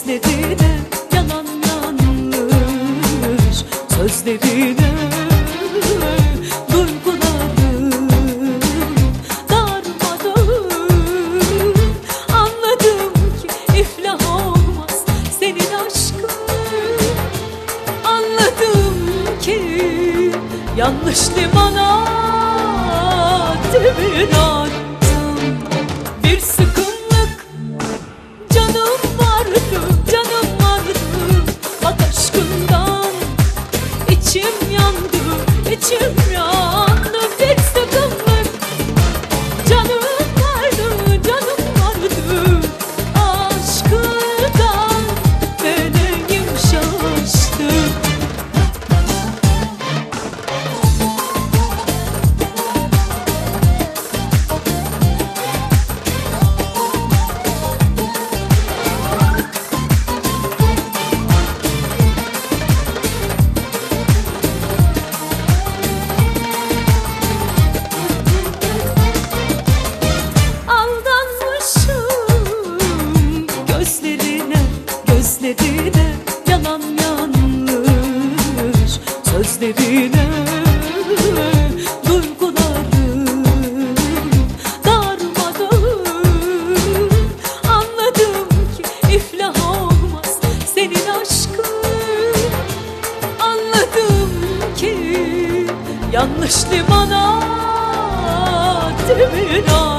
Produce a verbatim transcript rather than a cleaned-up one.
Gözlerine yalan yanlış sözlerine duygularım darmadağın. Anladım ki iflah olmaz senin aşkın. Anladım ki yanlış limana demir attım. Bir sıkımlık canım vardı, canım vardı. Bak aşkından içim yandı, içim yandı. Bir sıkımlık canım vardı, canım vardı. Aşkından meleğim şaştı. Gözlerine yalan yanlış sözlerine duygularım darmadağın. Anladım ki iflah olmaz senin aşkın. Anladım ki yanlış limana demir attım.